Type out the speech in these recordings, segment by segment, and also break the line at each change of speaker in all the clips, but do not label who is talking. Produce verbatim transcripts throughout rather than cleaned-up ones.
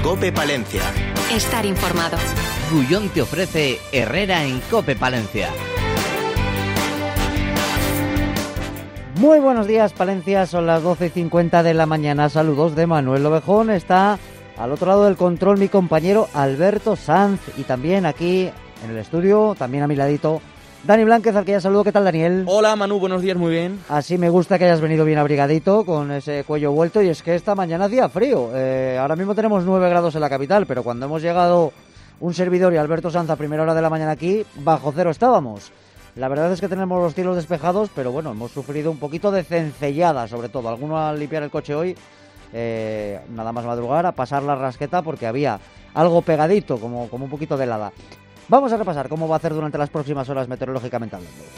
COPE Palencia.
Estar informado.
Gullón te ofrece Herrera en COPE Palencia.
Muy buenos días, Palencia, son las doce y cincuenta de la mañana. Saludos de Manuel Ovejón. Está al otro lado del control mi compañero Alberto Sanz, y también aquí en el estudio, también a mi ladito, Dani Blánquez, al que ya saludo. ¿Qué tal, Daniel?
Hola, Manu, buenos días, muy bien.
Así me gusta que hayas venido bien abrigadito, con ese cuello vuelto, y es que esta mañana hacía frío. Eh, ahora mismo tenemos nueve grados en la capital, pero cuando hemos llegado un servidor y Alberto Sanz a primera hora de la mañana aquí, bajo cero estábamos. La verdad es que tenemos los cielos despejados, pero bueno, hemos sufrido un poquito de cencellada, sobre todo. Alguno al limpiar el coche hoy, eh, nada más madrugar, a pasar la rasqueta porque había algo pegadito, como, como un poquito de helada. Vamos a repasar cómo va a hacer durante las próximas horas meteorológicamente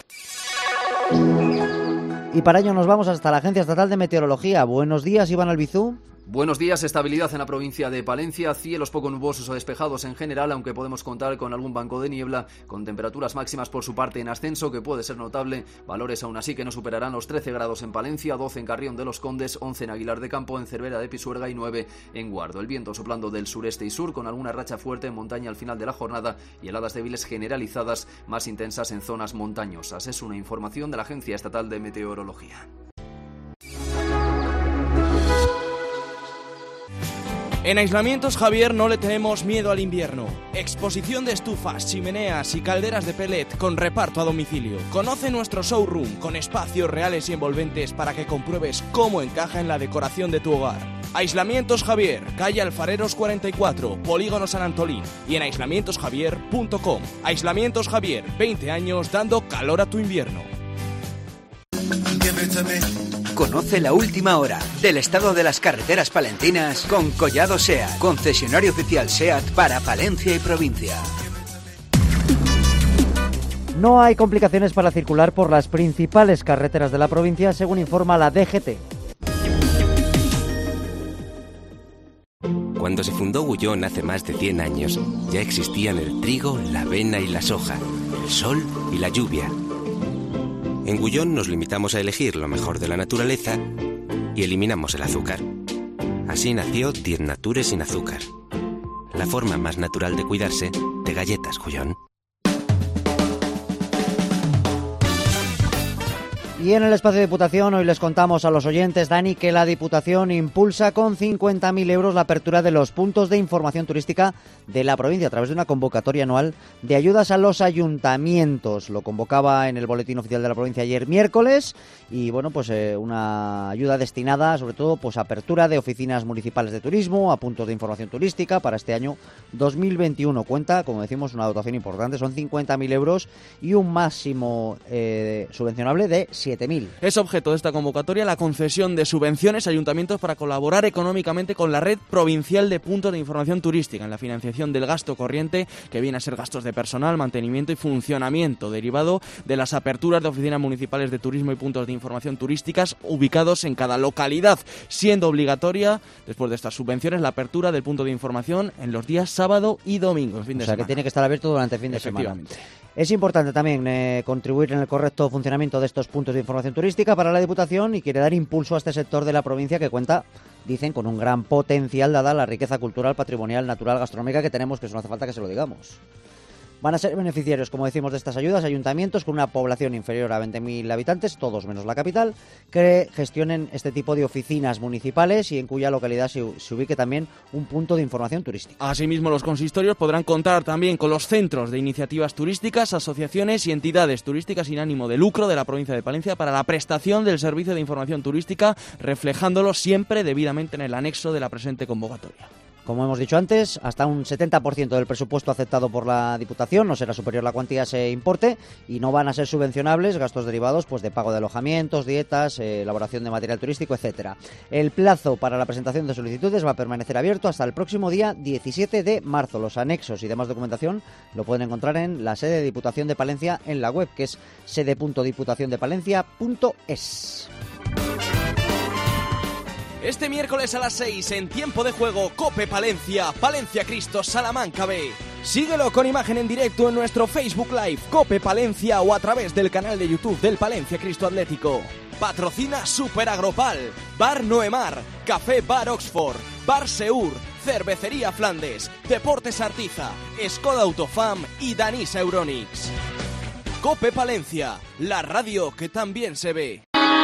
hablando. Y para ello nos vamos hasta la Agencia Estatal de Meteorología. Buenos días, Iván Albizú.
Buenos días, estabilidad en la provincia de Palencia, cielos poco nubosos o despejados en general, aunque podemos contar con algún banco de niebla, con temperaturas máximas por su parte en ascenso, que puede ser notable, valores aún así que no superarán los trece grados en Palencia, doce en Carrión de los Condes, once en Aguilar de Campo, en Cervera de Pisuerga y nueve en Guardo. El viento soplando del sureste y sur, con alguna racha fuerte en montaña al final de la jornada y heladas débiles generalizadas más intensas en zonas montañosas. Es una información de la Agencia Estatal de Meteorología.
En Aislamientos Javier no le tenemos miedo al invierno. Exposición de estufas, chimeneas y calderas de pellet con reparto a domicilio. Conoce nuestro showroom con espacios reales y envolventes para que compruebes cómo encaja en la decoración de tu hogar. Aislamientos Javier, calle Alfareros cuarenta y cuatro, Polígono San Antolín, y en aislamientos javier punto com. Aislamientos Javier, veinte años dando calor a tu invierno.
Conoce la última hora del estado de las carreteras palentinas con Collado SEAT, concesionario oficial SEAT para Palencia y provincia.
No hay complicaciones para circular por las principales carreteras de la provincia, según informa la D G T.
Cuando se fundó Gullón hace más de cien años, ya existían el trigo, la avena y la soja, el sol y la lluvia. En Gullón nos limitamos a elegir lo mejor de la naturaleza y eliminamos el azúcar. Así nació Diez Natures sin azúcar, la forma más natural de cuidarse de galletas Gullón.
Y en el espacio de Diputación hoy les contamos a los oyentes, Dani, que la Diputación impulsa con cincuenta mil euros la apertura de los puntos de información turística de la provincia a través de una convocatoria anual de ayudas a los ayuntamientos. Lo convocaba en el Boletín Oficial de la Provincia ayer miércoles y bueno, pues eh, una ayuda destinada sobre todo pues a apertura de oficinas municipales de turismo, a puntos de información turística para este año dos mil veintiuno. Cuenta, como decimos, una dotación importante, son cincuenta mil euros y un máximo eh, subvencionable de siete mil.
Es objeto de esta convocatoria la concesión de subvenciones a ayuntamientos para colaborar económicamente con la red provincial de puntos de información turística en la financiación del gasto corriente, que viene a ser gastos de personal, mantenimiento y funcionamiento derivado de las aperturas de oficinas municipales de turismo y puntos de información turísticas ubicados en cada localidad, siendo obligatoria, después de estas subvenciones, la apertura del punto de información en los días sábado y domingo, en fin de
semana. O sea, que tiene que estar abierto durante el fin de semana. Es importante también eh, contribuir en el correcto funcionamiento de estos puntos de información turística para la Diputación y quiere dar impulso a este sector de la provincia que cuenta, dicen, con un gran potencial dada la riqueza cultural, patrimonial, natural, gastronómica que tenemos, que eso no hace falta que se lo digamos. Van a ser beneficiarios, como decimos, de estas ayudas ayuntamientos con una población inferior a veinte mil habitantes, todos menos la capital, que gestionen este tipo de oficinas municipales y en cuya localidad se, se ubique también un punto de información turística.
Asimismo, los consistorios podrán contar también con los centros de iniciativas turísticas, asociaciones y entidades turísticas sin ánimo de lucro de la provincia de Palencia para la prestación del servicio de información turística, reflejándolo siempre debidamente en el anexo de la presente convocatoria.
Como hemos dicho antes, hasta un setenta por ciento del presupuesto aceptado por la Diputación, no será superior la cuantía a ese importe, y no van a ser subvencionables gastos derivados pues de pago de alojamientos, dietas, eh, elaboración de material turístico, etcétera. El plazo para la presentación de solicitudes va a permanecer abierto hasta el próximo día diecisiete de marzo. Los anexos y demás documentación lo pueden encontrar en la sede de Diputación de Palencia en la web, que es sede punto diputación de palencia punto es.
Este miércoles a las seis, en Tiempo de Juego, COPE Palencia, Palencia Cristo, Salamanca B. Síguelo con imagen en directo en nuestro Facebook Live, COPE Palencia, o a través del canal de YouTube del Palencia Cristo Atlético. Patrocina Super Agropal, Bar Noemar, Café Bar Oxford, Bar Seur, Cervecería Flandes, Deportes Artiza, Skoda Autofam y Danisa Euronics. Cope Palencia, la radio que también se ve.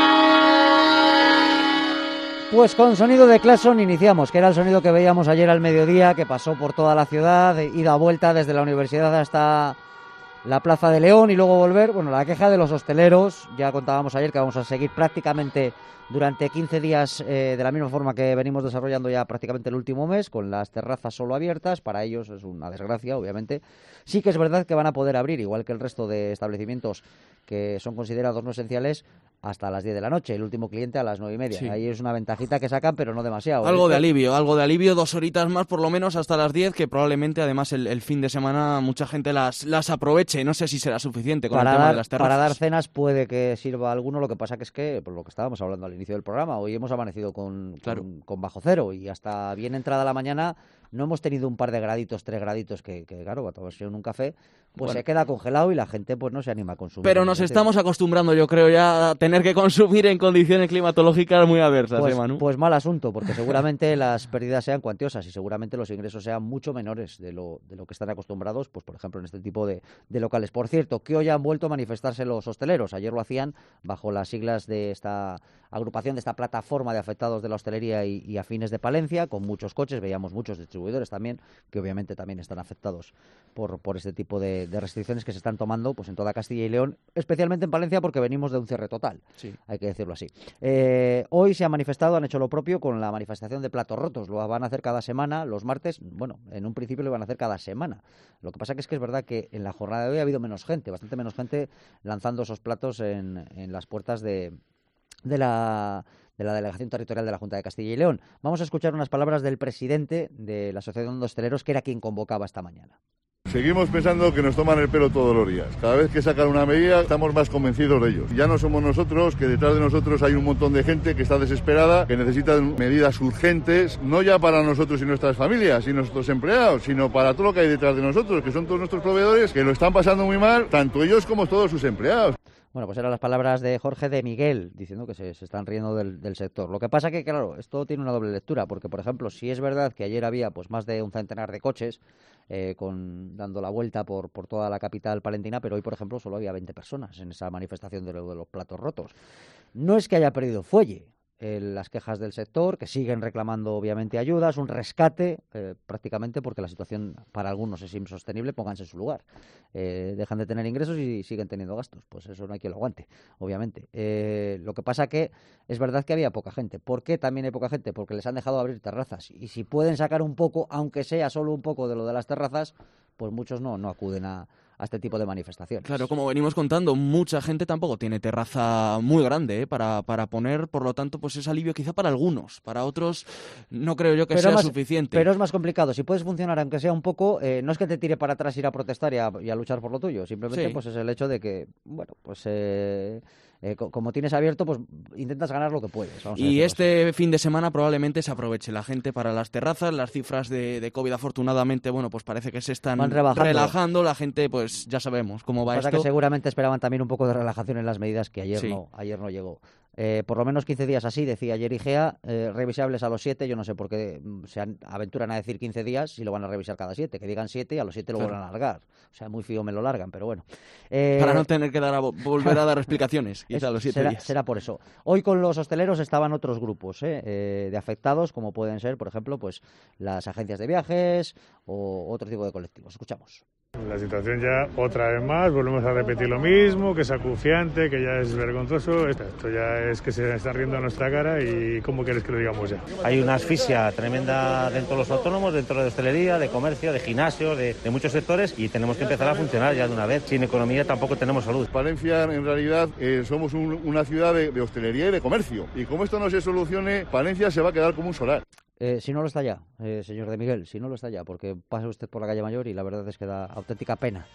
Pues con sonido de Claxon iniciamos, que era el sonido que veíamos ayer al mediodía, que pasó por toda la ciudad, ida vuelta desde la universidad hasta la Plaza de León y luego volver. Bueno, la queja de los hosteleros, ya contábamos ayer que vamos a seguir prácticamente durante quince días eh, de la misma forma que venimos desarrollando ya prácticamente el último mes, con las terrazas solo abiertas. Para ellos es una desgracia, obviamente. Sí que es verdad que van a poder abrir, igual que el resto de establecimientos que son considerados no esenciales, hasta las diez de la noche, el último cliente a las nueve y media. Sí. Ahí es una ventajita que sacan, pero no demasiado.
Algo de alivio, algo de alivio, dos horitas más por lo menos hasta las diez, que probablemente además el, el fin de semana mucha gente las, las aproveche. No sé si será suficiente con
para
el tema
dar,
de las terrazas.
Para dar cenas puede que sirva alguno, lo que pasa que es que, por lo que estábamos hablando al inicio del programa, hoy hemos amanecido con, claro. con, con bajo cero y hasta bien entrada la mañana no hemos tenido un par de graditos, tres graditos, que, que claro, a tomarse en un café, pues bueno, se queda congelado y la gente pues no se anima a consumir.
Pero nos estamos acostumbrando, yo creo, ya a tener que consumir en condiciones climatológicas muy adversas,
pues,
¿eh, Manu?
Pues mal asunto, porque seguramente las pérdidas sean cuantiosas y seguramente los ingresos sean mucho menores de lo, de lo que están acostumbrados, pues por ejemplo en este tipo de, de locales. Por cierto, que hoy han vuelto a manifestarse los hosteleros. Ayer lo hacían bajo las siglas de esta agrupación, de esta plataforma de afectados de la hostelería y, y afines de Palencia, con muchos coches, veíamos muchos distribuidores también, que obviamente también están afectados por, por este tipo de, de restricciones que se están tomando pues en toda Castilla y León, especialmente en Palencia porque venimos de un cierre total, sí. Hay que decirlo así. Eh, hoy se han manifestado, han hecho lo propio con la manifestación de platos rotos, lo van a hacer cada semana, los martes, bueno, en un principio lo van a hacer cada semana. Lo que pasa que es que es verdad que en la jornada de hoy ha habido menos gente, bastante menos gente lanzando esos platos en, en las puertas de... de la de la Delegación Territorial de la Junta de Castilla y León. Vamos a escuchar unas palabras del presidente de la Asociación de Hosteleros, que era quien convocaba esta mañana.
Seguimos pensando que nos toman el pelo todos los días. Cada vez que sacan una medida estamos más convencidos de ellos. Ya no somos nosotros, que detrás de nosotros hay un montón de gente que está desesperada, que necesitan medidas urgentes, no ya para nosotros y nuestras familias y nuestros empleados, sino para todo lo que hay detrás de nosotros, que son todos nuestros proveedores, que lo están pasando muy mal, tanto ellos como todos sus empleados.
Bueno, pues eran las palabras de Jorge de Miguel, diciendo que se, se están riendo del, del sector. Lo que pasa que, claro, esto tiene una doble lectura, porque, por ejemplo, si es verdad que ayer había pues más de un centenar de coches eh, con, dando la vuelta por, por toda la capital palentina, pero hoy, por ejemplo, solo había veinte personas en esa manifestación de, lo, de los platos rotos. No es que haya perdido fuelle. Eh, las quejas del sector, que siguen reclamando obviamente ayudas, un rescate, eh, prácticamente porque la situación para algunos es insostenible, pónganse en su lugar. Eh, dejan de tener ingresos y siguen teniendo gastos, pues eso no hay quien lo aguante, obviamente. Eh, lo que pasa que es verdad que había poca gente. ¿Por qué también hay poca gente? Porque les han dejado abrir terrazas y si pueden sacar un poco, aunque sea solo un poco de lo de las terrazas, pues muchos no, no acuden a a este tipo de manifestaciones.
Claro, como venimos contando, mucha gente tampoco tiene terraza muy grande ¿eh? para, para poner, por lo tanto, pues es alivio quizá para algunos, para otros no creo yo que pero sea
más,
suficiente.
Pero es más complicado, si puedes funcionar aunque sea un poco, eh, no es que te tire para atrás ir a protestar y a, y a luchar por lo tuyo, simplemente sí. Pues es el hecho de que, bueno, pues... Eh, Eh, como tienes abierto, pues intentas ganar lo que puedes. Vamos a
y este así. Fin de semana probablemente se aproveche la gente para las terrazas. Las cifras de, de COVID, afortunadamente, bueno, pues parece que se están relajando. La gente, pues ya sabemos cómo va
Pasa
esto.
Que seguramente esperaban también un poco de relajación en las medidas que ayer sí. no ayer no llegó. Eh, por lo menos quince días así, decía ayer I G E A, eh, revisables a los siete. Yo no sé por qué se aventuran a decir quince días si lo van a revisar cada siete. Que digan siete y a los siete lo claro. van a alargar. O sea, muy fío me lo largan, pero bueno.
Eh, Para no tener que dar a, volver a dar explicaciones. Quizá a los siete
será,
días.
será por eso. Hoy con los hosteleros estaban otros grupos ¿eh? Eh, de afectados, como pueden ser, por ejemplo, pues las agencias de viajes o otro tipo de colectivos. Escuchamos.
La situación ya, otra vez más, volvemos a repetir lo mismo, que es acuciante, que ya es vergonzoso. Esto ya es que se está riendo a nuestra cara y ¿cómo quieres que lo digamos ya?
Hay una asfixia tremenda dentro de los autónomos, dentro de hostelería, de comercio, de gimnasio, de, de muchos sectores y tenemos que empezar a funcionar ya de una vez. Sin economía tampoco tenemos salud.
Palencia, en realidad, eh, somos un, una ciudad de, de hostelería y de comercio. Y como esto no se solucione, Palencia se va a quedar como un solar.
Eh, si no lo está ya, eh, señor de Miguel, si no lo está ya, porque pasa usted por la calle Mayor y la verdad es que da auténtica pena.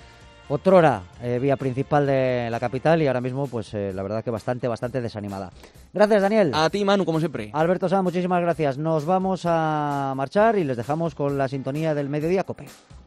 Otrora, eh, vía principal de la capital y ahora mismo, pues eh, la verdad que bastante, bastante desanimada. Gracias, Daniel.
A ti, Manu, como siempre.
Alberto Sanz, muchísimas gracias. Nos vamos a marchar y les dejamos con la sintonía del Mediodía COPE.